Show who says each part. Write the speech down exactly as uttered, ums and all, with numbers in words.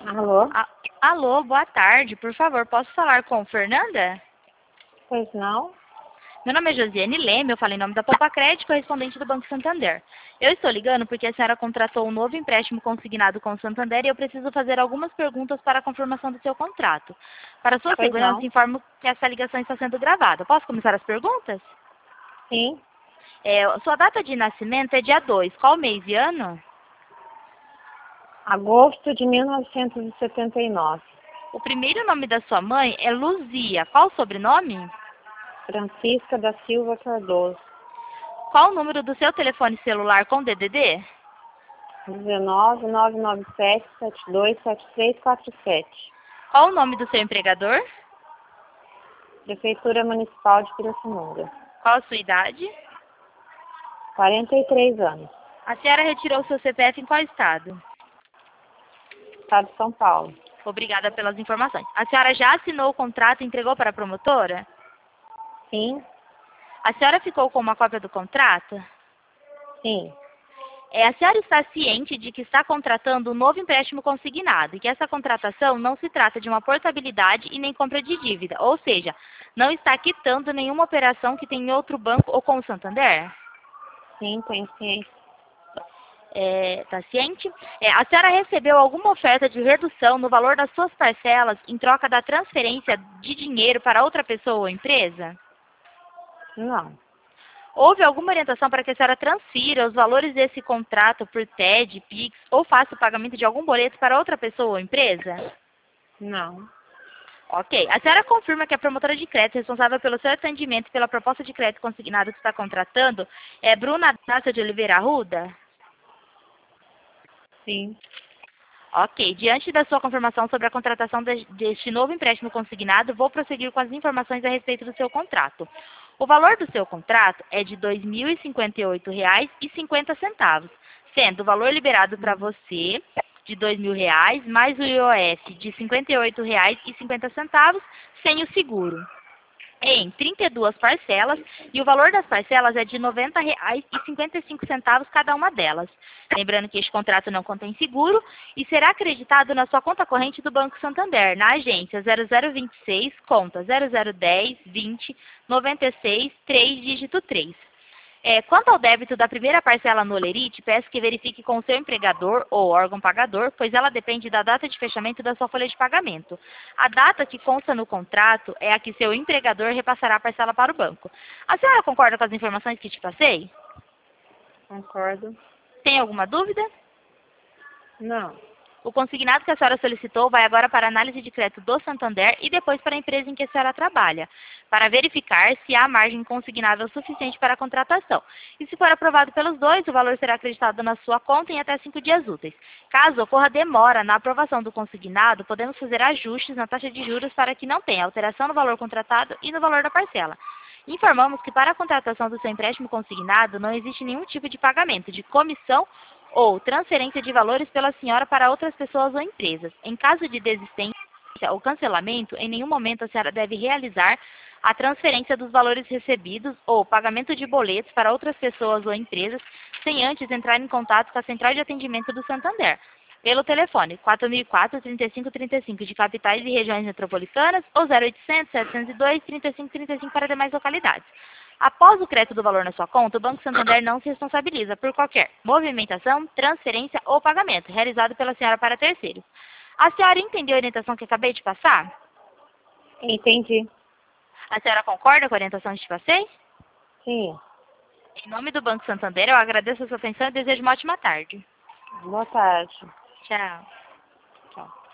Speaker 1: Alô?
Speaker 2: A- Alô, boa tarde. Por favor, posso falar com Fernanda?
Speaker 1: Pois não?
Speaker 2: Meu nome é Josiane Leme, eu falo em nome da Poupa Crédito, correspondente do Banco Santander. Eu estou ligando porque a senhora contratou um novo empréstimo consignado com o Santander e eu preciso fazer algumas perguntas para a confirmação do seu contrato. Para sua
Speaker 1: Pois
Speaker 2: segurança,
Speaker 1: não?
Speaker 2: informo que essa ligação está sendo gravada. Posso começar as perguntas?
Speaker 1: Sim.
Speaker 2: É, sua data de nascimento é dia dois. Qual mês e ano?
Speaker 1: Agosto de mil novecentos e setenta e nove.
Speaker 2: O primeiro nome da sua mãe é Luzia. Qual o sobrenome?
Speaker 1: Francisca da Silva Cardoso.
Speaker 2: Qual o número do seu telefone celular com D D D?
Speaker 1: dezenove, nove nove sete, sete dois sete três quatro sete.
Speaker 2: Qual o nome do seu empregador?
Speaker 1: Prefeitura Municipal de Pirassununga.
Speaker 2: Qual a sua idade?
Speaker 1: quarenta e três anos.
Speaker 2: A senhora retirou seu C P F em qual estado?
Speaker 1: Estado de São Paulo.
Speaker 2: Obrigada pelas informações. A senhora já assinou o contrato e entregou para a promotora?
Speaker 1: Sim.
Speaker 2: A senhora ficou com uma cópia do contrato?
Speaker 1: Sim.
Speaker 2: É, a senhora está ciente de que está contratando um novo empréstimo consignado e que essa contratação não se trata de uma portabilidade e nem compra de dívida, ou seja, não está quitando nenhuma operação que tem em outro banco ou com o Santander?
Speaker 1: Sim, tenho ciência.
Speaker 2: Está ciente? É, a senhora recebeu alguma oferta de redução no valor das suas parcelas em troca da transferência de dinheiro para outra pessoa ou empresa?
Speaker 1: Não.
Speaker 2: Houve alguma orientação para que a senhora transfira os valores desse contrato por T E D, Pix ou faça o pagamento de algum boleto para outra pessoa ou empresa?
Speaker 1: Não.
Speaker 2: Ok. A senhora confirma que a promotora de crédito responsável pelo seu atendimento e pela proposta de crédito consignado que está contratando é Bruna Dácia de Oliveira Arruda?
Speaker 1: Sim.
Speaker 2: Ok. Diante da sua confirmação sobre a contratação de- deste novo empréstimo consignado, vou prosseguir com as informações a respeito do seu contrato. O valor do seu contrato é de dois mil e cinquenta e oito reais e cinquenta centavos, sendo o valor liberado para você de dois mil reais mais o I O F de cinquenta e oito reais e cinquenta centavos sem o seguro, em trinta e duas parcelas, e o valor das parcelas é de noventa reais e cinquenta e cinco centavos cada uma delas. Lembrando que este contrato não contém seguro e será acreditado na sua conta corrente do Banco Santander, na agência zero zero vinte e seis, conta zero zero dez, vinte, noventa e seis, três, dígito três. É, quanto ao débito da primeira parcela no Olerite, peço que verifique com o seu empregador ou órgão pagador, pois ela depende da data de fechamento da sua folha de pagamento. A data que consta no contrato é a que seu empregador repassará a parcela para o banco. A senhora concorda com as informações que te passei?
Speaker 1: Concordo.
Speaker 2: Tem alguma dúvida?
Speaker 1: Não.
Speaker 2: O consignado que a senhora solicitou vai agora para a análise de crédito do Santander e depois para a empresa em que a senhora trabalha, para verificar se há margem consignável suficiente para a contratação. E se for aprovado pelos dois, o valor será acreditado na sua conta em até cinco dias úteis. Caso ocorra demora na aprovação do consignado, podemos fazer ajustes na taxa de juros para que não tenha alteração no valor contratado e no valor da parcela. Informamos que para a contratação do seu empréstimo consignado não existe nenhum tipo de pagamento de comissão ou transferência de valores pela senhora para outras pessoas ou empresas. Em caso de desistência ou cancelamento, em nenhum momento a senhora deve realizar a transferência dos valores recebidos ou pagamento de boletos para outras pessoas ou empresas sem antes entrar em contato com a Central de Atendimento do Santander, pelo telefone quatro mil e quatro, trinta e cinco trinta e cinco de capitais e regiões metropolitanas ou zero oitocentos, setecentos e dois, trinta e cinco trinta e cinco para demais localidades. Após o crédito do valor na sua conta, o Banco Santander não se responsabiliza por qualquer movimentação, transferência ou pagamento realizado pela senhora para terceiros. A senhora entendeu a orientação que acabei de passar?
Speaker 1: Entendi.
Speaker 2: A senhora concorda com a orientação que te passei?
Speaker 1: Sim.
Speaker 2: Em nome do Banco Santander, eu agradeço a sua atenção e desejo uma ótima tarde.
Speaker 1: Boa tarde.
Speaker 2: Tchau.
Speaker 1: Tchau.